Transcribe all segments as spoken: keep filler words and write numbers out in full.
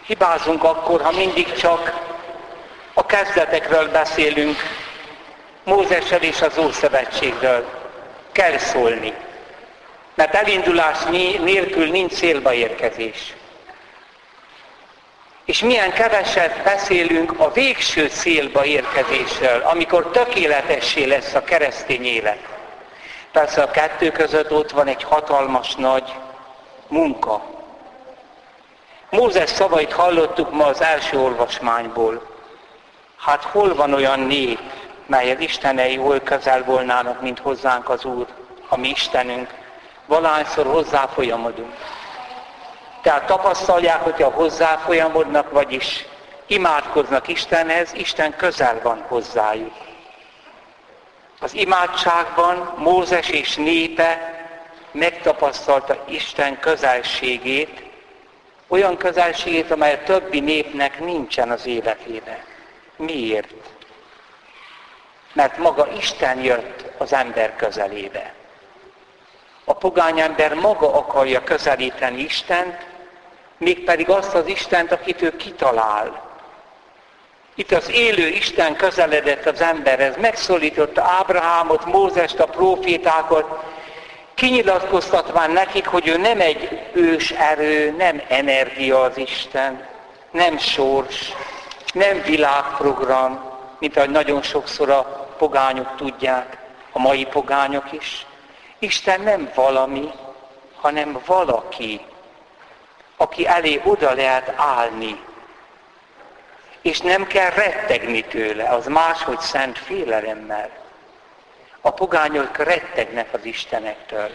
Hibázunk akkor, ha mindig csak a kezdetekről beszélünk, Mózessel és az Ószövetségről. Kell szólni. Mert elindulás nélkül nincs célba érkezés. És milyen keveset beszélünk a végső célba érkezésről, amikor tökéletessé lesz a keresztény élet. Persze a kettő között ott van egy hatalmas nagy munka. Mózes szavait hallottuk ma az első olvasmányból. Hát hol van olyan nép, mely az istenei oly közel volnának, mint hozzánk az Úr, a mi Istenünk, valahányszor hozzáfolyamodunk. Tehát tapasztalják, hogyha hozzáfolyamodnak, vagyis imádkoznak Istenhez, Isten közel van hozzájuk. Az imádságban Mózes és népe megtapasztalta Isten közelségét, olyan közelségét, amely a többi népnek nincsen az életében. Miért? Mert maga Isten jött az ember közelébe. A pogány ember maga akarja közelíteni Istent, mégpedig azt az Istent, akit ő kitalál. Itt az élő Isten közeledett az emberhez, megszólította Ábrahámot, Mózest, a prófétákat, kinyilatkoztatván nekik, hogy ő nem egy ős erő, nem energia az Isten, nem sors, nem világprogram, mint ahogy nagyon sokszor a pogányok tudják, a mai pogányok is. Isten nem valami, hanem valaki, aki elé oda lehet állni. És nem kell rettegni tőle, az máshogy szent félelemmel. A pogányok rettegnek az istenektől.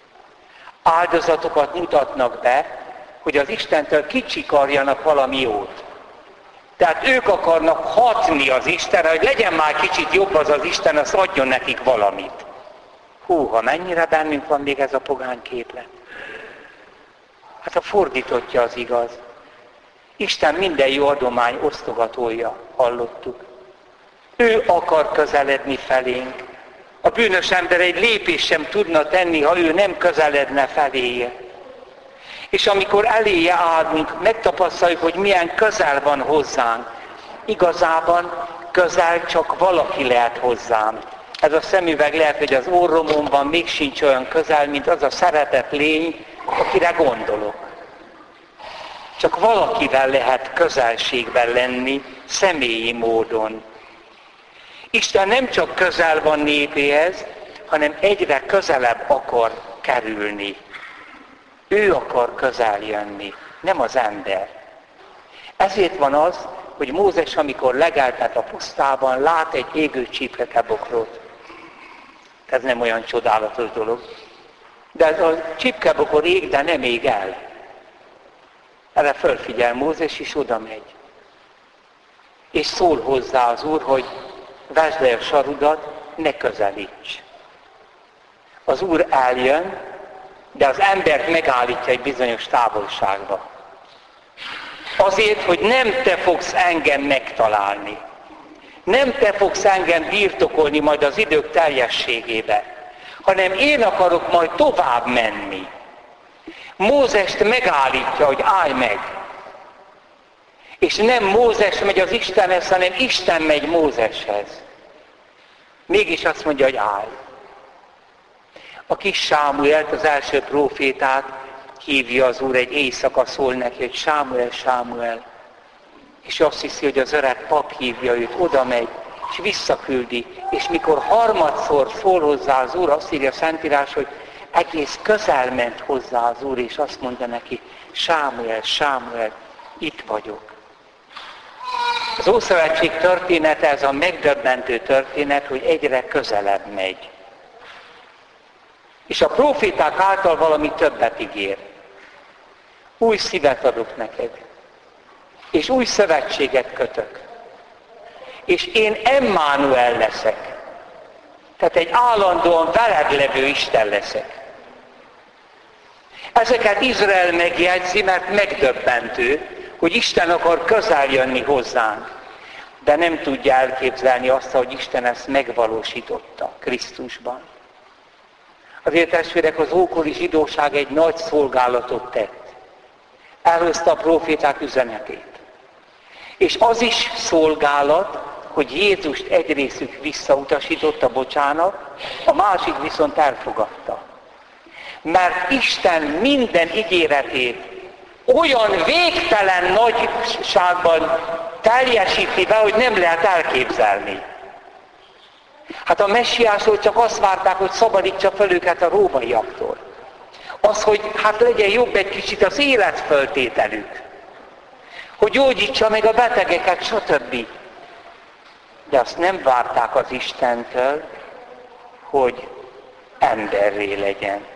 Áldozatokat mutatnak be, hogy az Istentől kicsikarjanak valami jót. Tehát ők akarnak hatni az Istenre, hogy legyen már kicsit jobb az az Isten, azt adjon nekik valamit. Húha, mennyire bennünk van még ez a pogány képlet. Hát a fordítottja az igaz. Isten minden jó adomány osztogatója, hallottuk. Ő akar közeledni felénk. A bűnös ember egy lépést sem tudna tenni, ha ő nem közeledne feléje. És amikor eléje állunk, megtapasztaljuk, hogy milyen közel van hozzánk. Igazában közel csak valaki lehet hozzám. Ez a szemüveg lehet, hogy az orromon még sincs olyan közel, mint az a szeretett lény, akire gondolok. Csak valakivel lehet közelségben lenni, személyi módon. Isten nem csak közel van népéhez, hanem egyre közelebb akar kerülni. Ő akar közel jönni, nem az ember. Ezért van az, hogy Mózes, amikor legeltet a pusztában, lát egy égő csipkebokrot. Ez nem olyan csodálatos dolog. De ez a csipkebokor ég, de nem ég el. Erre fölfigyel Mózes, és oda megy. És szól hozzá az Úr, hogy vesd le a sarudat, ne közelíts. Az Úr eljön, de az embert megállítja egy bizonyos távolságba. Azért, hogy nem te fogsz engem megtalálni. Nem te fogsz engem birtokolni majd az idők teljességébe, hanem én akarok majd tovább menni. Mózest megállítja, hogy állj meg. És nem Mózes megy az Istenhez, hanem Isten megy Mózeshez. Mégis azt mondja, hogy állj. A kis Sámuelt, az első prófétát hívja az Úr, egy éjszaka szól neki, hogy Sámuel, Sámuel. És azt hiszi, hogy az öreg pap hívja őt, oda megy, és visszaküldi. És mikor harmadszor szól hozzá az Úr, azt írja a Szentírás, hogy egész közel ment hozzá az Úr, és azt mondja neki, Sámuel, Sámuel, itt vagyok. Az Ószövetség története, ez a megdöbbentő történet, hogy egyre közelebb megy. És a próféták által valami többet ígér. Új szívet adok neked. És új szövetséget kötök. És én Emmanuel leszek. Tehát egy állandóan veled levő Isten leszek. Ezeket Izrael megjegyzi, mert megdöbbentő, hogy Isten akar közel jönni hozzánk. De nem tudja elképzelni azt, hogy Isten ezt megvalósította Krisztusban. Azért testvérek, az ókori zsidóság egy nagy szolgálatot tett. elhozta a próféták üzenetét. És az is szolgálat, hogy Jézust egy részük visszautasította, bocsánat, a másik viszont elfogadta. Mert Isten minden ígéretét olyan végtelen nagyságban teljesíti be, hogy nem lehet elképzelni. Hát a messiásról csak azt várták, hogy szabadítsa fel őket a rómaiaktól. Az, hogy hát legyen jobb egy kicsit az életföltételük. Hogy gyógyítsa meg a betegeket, stb. De azt nem várták az Istentől, hogy emberré legyen.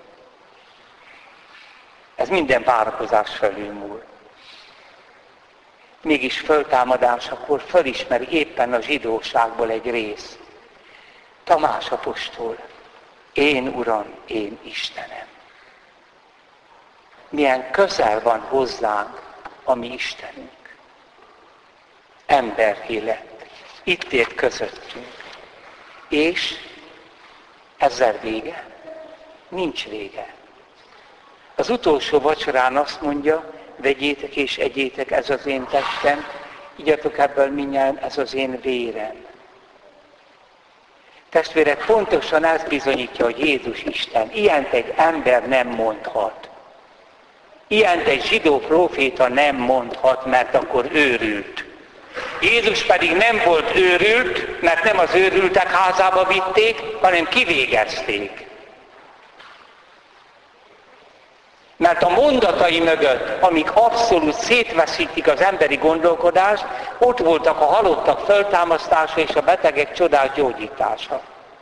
Ez minden várakozás felülmúl. Mégis föltámadásakor fölismeri éppen a zsidóságból egy rész. Tamás apostol, én Uram, én Istenem. Milyen közel van hozzánk a mi Istenünk. Emberré lett. Itt ért közöttünk. És ezzel vége? Nincs vége. Az utolsó vacsorán azt mondja, vegyétek és egyétek, ez az én testem, igyatok ebből mindjárt, ez az én vérem. Testvérek, pontosan ez bizonyítja, hogy Jézus Isten. Ilyent egy ember nem mondhat. Ilyent egy zsidó próféta nem mondhat, mert akkor őrült. Jézus pedig nem volt őrült, mert nem az őrültek házába vitték, hanem kivégezték. Mert a mondatai mögött, amik abszolút szétveszítik az emberi gondolkodást, ott voltak a halottak föltámasztása és a betegek csodás gyógyítása.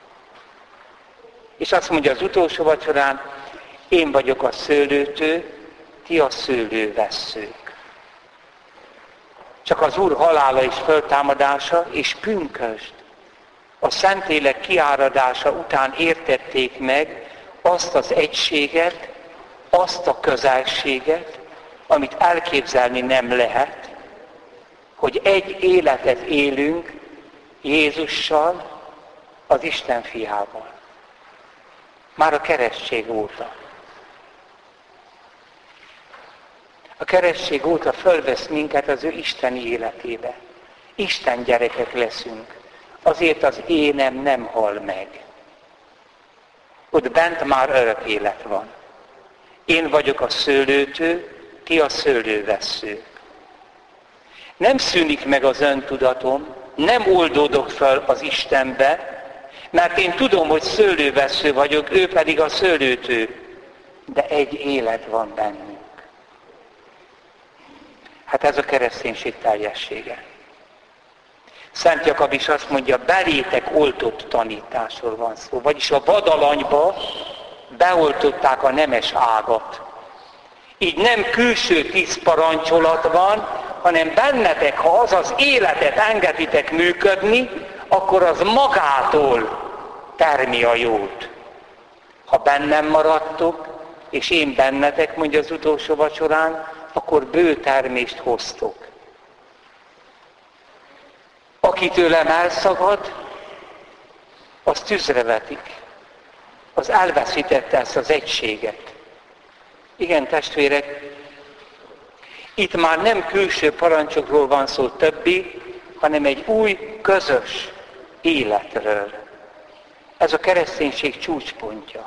És azt mondja az utolsó vacsorán, én vagyok a szőlőtő, ti a szőlővesszők. Csak az Úr halála és föltámadása és pünkösd, a Szentlélek kiáradása után értették meg azt az egységet, azt a közelséget, amit elképzelni nem lehet, hogy egy életet élünk Jézussal, az Isten fiával. Már a keresztség óta. A keresztség óta fölvesz minket az ő isteni életébe. Isten gyerekek leszünk. Azért az énem nem hal meg. Ott bent már örök élet van. Én vagyok a szőlőtő, ti a szőlővesszők. Nem szűnik meg az öntudatom, nem oldódok fel az Istenbe, mert én tudom, hogy szőlővessző vagyok, ő pedig a szőlőtő. De egy élet van bennünk. Hát ez a kereszténység teljessége. Szent Jakab is azt mondja, belétek oltott tanításról van szó. Vagyis a vadalanyba beoltották a nemes ágat. Így nem külső tíz parancsolat van, hanem bennetek, ha az az életet engeditek működni, akkor az magától termi a jót. Ha bennem maradtok, és én bennetek, mondja az utolsó vacsorán, akkor bő termést hoztok. Aki tőlem elszagad, az tűzre vetik. Az elveszítette ezt az egységet. Igen, testvérek, itt már nem külső parancsokról van szó többi, hanem egy új, közös életről. Ez a kereszténység csúcspontja.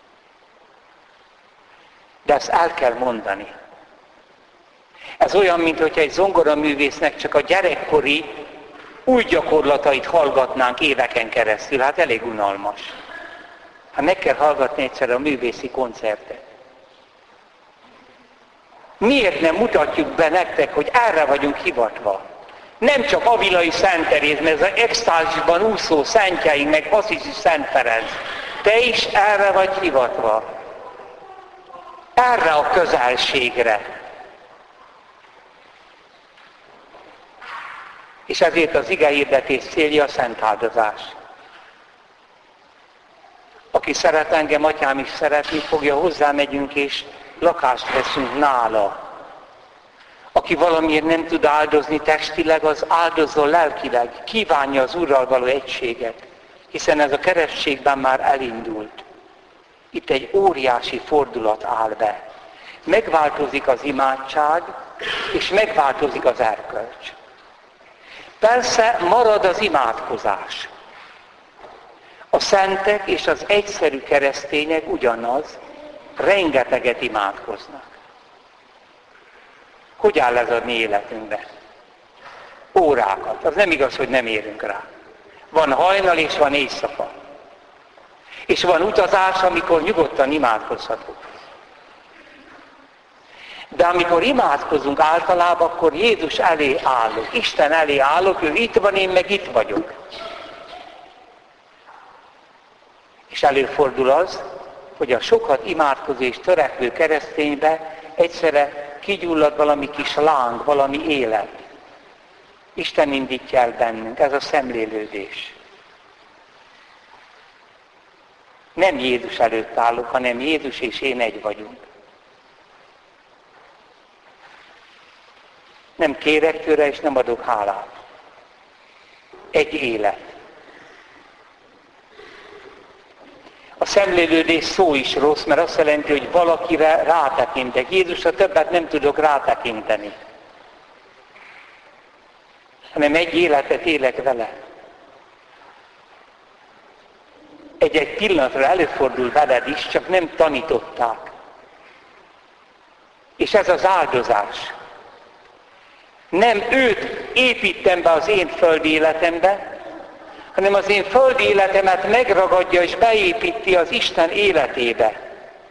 De ezt el kell mondani. Ez olyan, mintha egy zongoraművésznek csak a gyerekkori új gyakorlatait hallgatnánk éveken keresztül. Hát elég unalmas. Hát meg kell hallgatni egyszer a művészi koncertet. Miért nem mutatjuk be nektek, hogy erre vagyunk hivatva? Nem csak Avilai Szent Teréz, mert ez az extázisban úszó szentjeink, meg Assisi Szent Ferenc. Te is erre vagy hivatva. Erre a közelségre. És ezért az igehirdetés célja a szent áldozás. Aki szeret engem, atyám is szeretni fogja, hozzámegyünk és lakást veszünk nála. Aki valamiért nem tud áldozni testileg, az áldozzon lelkileg, kívánja az Úrral való egységet, hiszen ez a keresztségben már elindult. Itt egy óriási fordulat áll be. megváltozik az imádság, és megváltozik az erkölcs. Persze marad az imádkozás. A szentek és az egyszerű keresztények ugyanaz, rengeteget imádkoznak. Hogy áll ez a mi életünkben? Órákat. Az nem igaz, hogy nem érünk rá. Van hajnal és van éjszaka. És van utazás, amikor nyugodtan imádkozhatunk. De amikor imádkozunk általában, akkor Jézus elé állok, Isten elé állok, ő itt van, én meg itt vagyok. És előfordul az, hogy a sokat imádkozó és törekvő kereszténybe egyszerre kigyullad valami kis láng, valami élet. Isten indítja el bennünk, ez a szemlélődés. Nem Jézus előtt állok, hanem Jézus és én egy vagyunk. Nem kérek tőle, és nem adok hálát. Egy élet. A szemlélődés szó is rossz, mert azt jelenti, hogy valakire rátekintek. Jézusra többet nem tudok rátekinteni. Hanem egy életet élek vele. Egy-egy pillanatra előfordul veled is, csak nem tanították. És ez az áldozás. Nem őt építem be az én földi életembe, hanem az én földi életemet megragadja és beépíti az Isten életébe.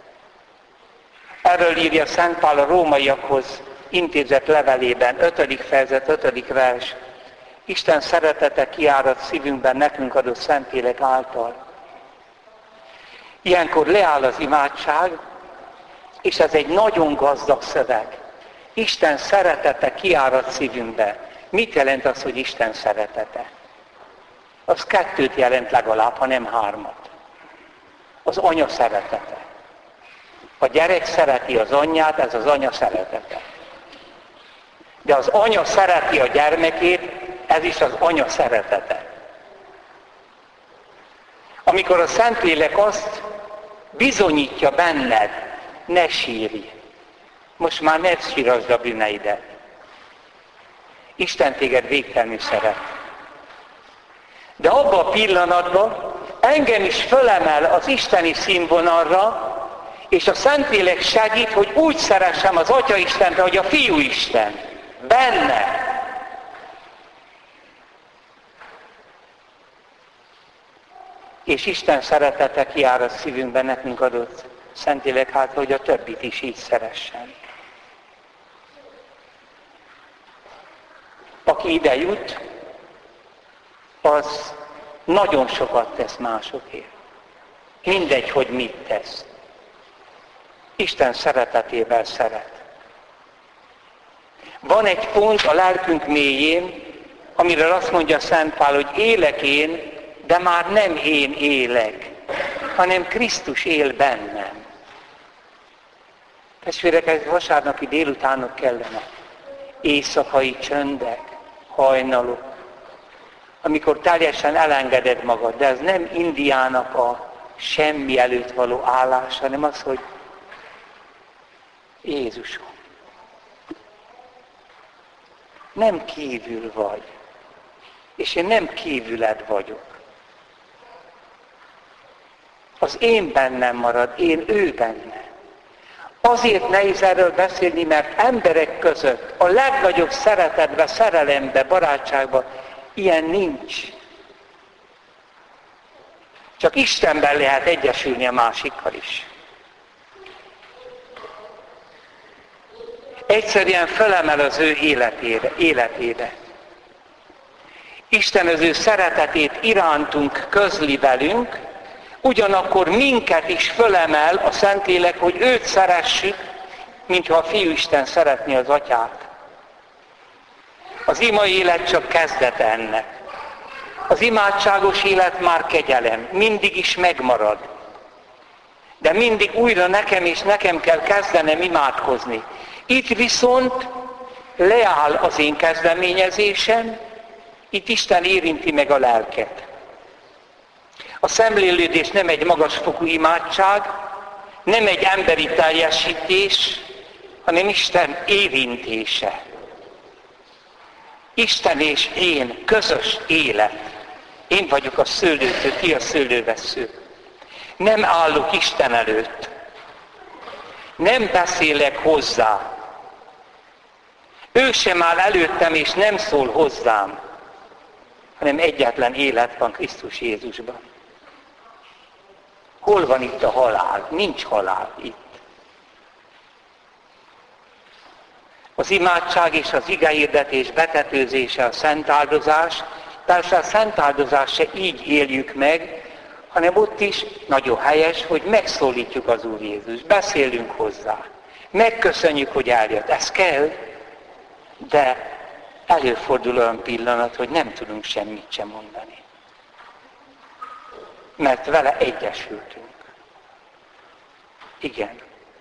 Erről írja Szent Pál a rómaiakhoz intézett levelében, ötödik fejezet, ötödik vers. Isten szeretete kiárad szívünkben nekünk adott Szentlélek által. Ilyenkor leáll az imádság, és ez egy nagyon gazdag szöveg. Isten szeretete kiárad szívünkbe. Mit jelent az, hogy Isten szeretete? Az kettőt jelent legalább, ha nem hármat. Az anya szeretete. A gyerek szereti az anyját, ez az anya szeretete. De az anya szereti a gyermekét, ez is az anya szeretete. Amikor a Szentlélek azt bizonyítja benned, ne sírj. Most már ne sírasd a bűneidet. Isten téged végtelenül szeret. De abban a pillanatban engem is fölemel az isteni színvonalra, és a Szentlélek segít, hogy úgy szeressem az Atya Istent, ahogy a Fiú Isten. Benne. És Isten szeretete kiárad szívünkben nekünk adott Szentlélek hát, hogy a többit is így szeressen. Aki ide jut, az nagyon sokat tesz másokért. Mindegy, hogy mit tesz. Isten szeretetével szeret. Van egy pont a lelkünk mélyén, amiről azt mondja Szent Pál, hogy élek én, de már nem én élek, hanem Krisztus él bennem. Testvérek, ez vasárnapi délutánok kellene. Éjszakai csöndek, hajnalok, amikor teljesen elengeded magad, de ez nem Indiának a semmi előtt való állás, hanem az, hogy Jézusom, nem kívül vagy, és én nem kívüled vagyok. Az én bennem marad, én ő benne. Azért nehéz erről beszélni, mert emberek között a legnagyobb szeretetbe, szerelembe, barátságba ilyen nincs. Csak Istenben lehet egyesülni a másikkal is. Egyszerűen felemel az ő életére, életébe. Isten az ő szeretetét irántunk közli velünk, ugyanakkor minket is fölemel a Szentlélek, hogy őt szeressük, mintha a Fiú Isten szeretné az Atyát. Az ima élet csak kezdete ennek. Az imádságos élet már kegyelem, mindig is megmarad. De mindig újra nekem és nekem kell kezdenem imádkozni. Itt viszont leáll az én kezdeményezésem, itt Isten érinti meg a lelket. A szemlélődés nem egy magasfokú imádság, nem egy emberi teljesítés, hanem Isten érintése. Isten és én közös élet. Én vagyok a szőlőtő, ti a szőlővessző. Nem állok Isten előtt. Nem beszélek hozzá. Ő sem áll előttem, és nem szól hozzám, hanem egyetlen élet van Krisztus Jézusban. Hol van itt a halál? Nincs halál itt. Az imádság és az igehirdetés betetőzése a szent áldozás, persze a szent áldozás se így éljük meg, hanem ott is nagyon helyes, hogy megszólítjuk az Úr Jézus, beszélünk hozzá, megköszönjük, hogy eljött. Ez kell, de előfordul olyan pillanat, hogy nem tudunk semmit sem mondani. Mert vele egyesültünk. Igen.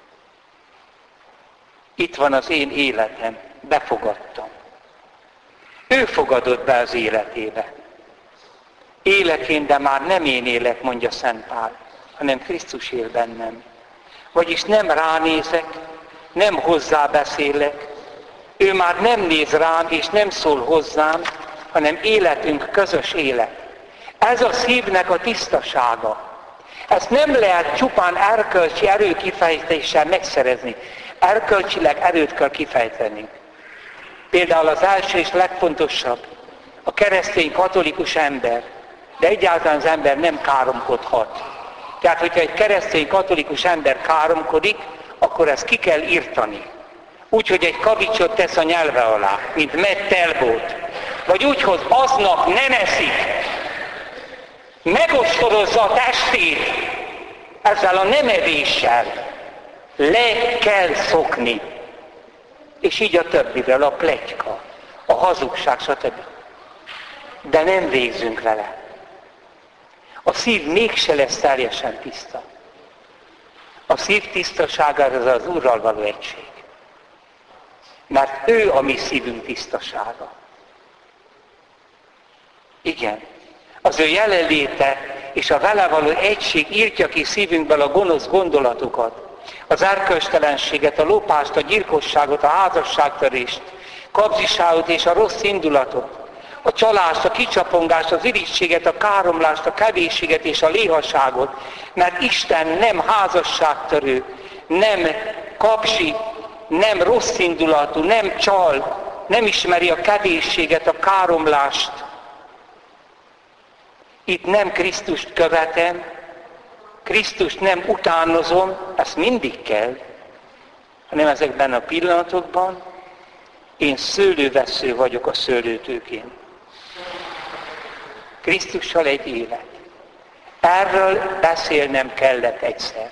Itt van az én életem, befogadtam. Ő fogadott be az életébe. Élek én, de már nem én élek, mondja Szent Pál, hanem Krisztus él bennem. Vagyis nem ránézek, nem hozzá beszélek, ő már nem néz rám és nem szól hozzám, hanem életünk közös élet. Ez a szívnek a tisztasága. Ezt nem lehet csupán erkölcsi erő kifejtéssel megszerezni. Erkölcsileg erőt kell kifejteni. Például az első és legfontosabb, a keresztény katolikus ember, de egyáltalán az ember nem káromkodhat. Tehát, hogyha egy keresztény katolikus ember káromkodik, akkor ezt ki kell írtani. Úgy, hogy egy kavicsot tesz a nyelve alá, mint Matt Talbot. Vagy úgy, hogy aznap nem eszik, megostorozza a testét ezzel a nem evéssel. Le kell szokni. És így a többivel, a pletyka, a hazugság, stb. De nem végzünk vele. A szív mégse lesz teljesen tiszta. A szív tisztasága az az Úrral való egység. Mert ő a mi szívünk tisztasága. Igen. Az ő jelenléte és a vele való egység írtja ki szívünkből a gonosz gondolatokat, az erkölcstelenséget, a lopást, a gyilkosságot, a házasságtörést, kapzsiságot és a rossz indulatot, a csalást, a kicsapongást, az irigységet, a káromlást, a kevésséget és a léhaságot, mert Isten nem házasságtörő, nem kapzsi, nem rossz indulatú, nem csal, nem ismeri a kevésséget, a káromlást. Itt nem Krisztust követem, Krisztust nem utánozom, ezt mindig kell, hanem ezekben a pillanatokban én szőlővessző vagyok a szőlőtőkén. Krisztussal egy élet. Erről beszélnem kellett egyszer.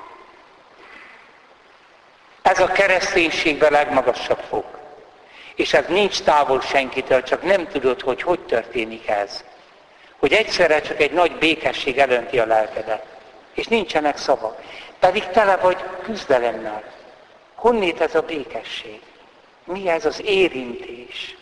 Ez a kereszténységben legmagasabb fok. És ez nincs távol senkitől, csak nem tudod, hogy hogy történik ez. Hogy egyszerre csak egy nagy békesség elönti a lelkedet. És nincsenek szavak. Pedig tele vagy küzdelemmel. Honnét ez a békesség? Mi ez az érintés?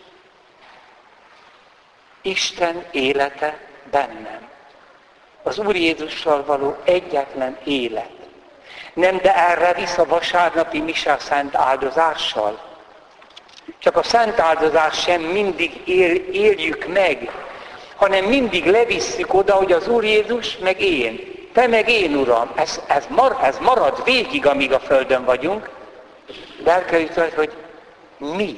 Isten élete bennem. Az Úr Jézussal való egyetlen élet. Nem, de erre visz a vasárnapi mise szent áldozással. Csak a szent áldozás sem mindig él, éljük meg, hanem mindig levisszük oda, hogy az Úr Jézus meg én. Te meg én, Uram. Ez, ez, mar, ez marad végig, amíg a földön vagyunk. De el kell jutni, hogy mi?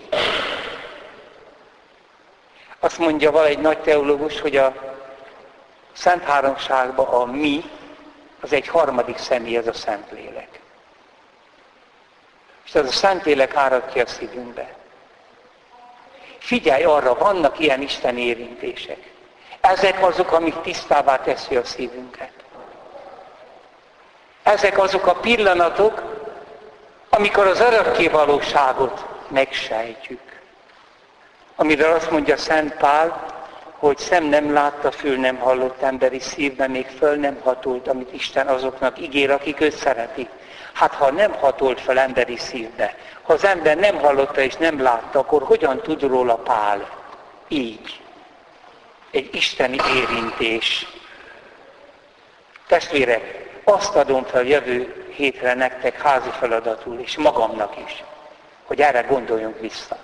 Azt mondja valahogy nagy teológus, hogy a Szent Háromságban a mi, az egy harmadik személy, ez a Szentlélek. És ez a Szentlélek árad ki a szívünkbe. Figyelj arra, vannak ilyen Isten érintések. Ezek azok, amik tisztává teszi a szívünket. Ezek azok a pillanatok, amikor az örökké valóságot megsejtjük. Amiről azt mondja Szent Pál, hogy szem nem látta, fül nem hallott, emberi szívben még föl nem hatolt, amit Isten azoknak ígér, akik őt szeretik. Hát ha nem hatolt fel emberi szívbe, ha az ember nem hallotta és nem látta, akkor hogyan tud róla Pál? Így. Egy isteni érintés. Testvérek, azt adom fel jövő hétre nektek házi feladatul, és magamnak is. hogy erre gondoljunk vissza.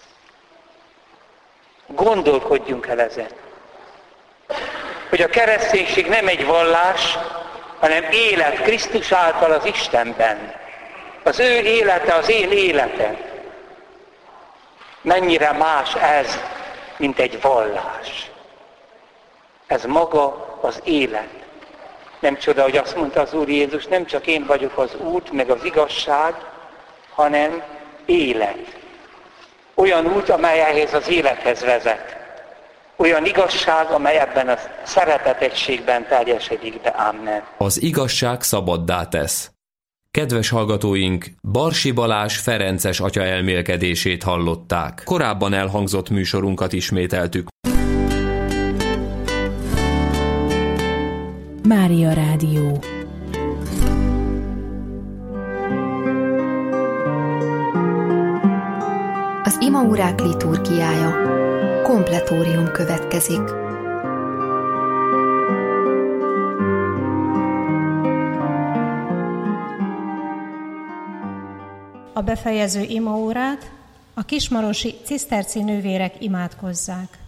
Gondolkodjunk el ezen. Hogy a kereszténység nem egy vallás, hanem élet Krisztus által az Istenben. Az ő élete, az én életem. Mennyire más ez, mint egy vallás. Ez maga az élet. Nem csoda, hogy azt mondta az Úr Jézus, nem csak én vagyok az út, meg az igazság, hanem élet. Olyan út, amely ehhez az élethez vezet. Olyan igazság, amely ebben a szeretetegységben teljesedik be. Amen. Az igazság szabaddá tesz. Kedves hallgatóink, Barsi Balázs ferences atya elmélkedését hallották. Korábban elhangzott műsorunkat ismételtük. Mária Rádió. Az imaórák liturgiája. Kompletórium következik. A befejező imaórát a kismarosi ciszterci nővérek imádkozzák.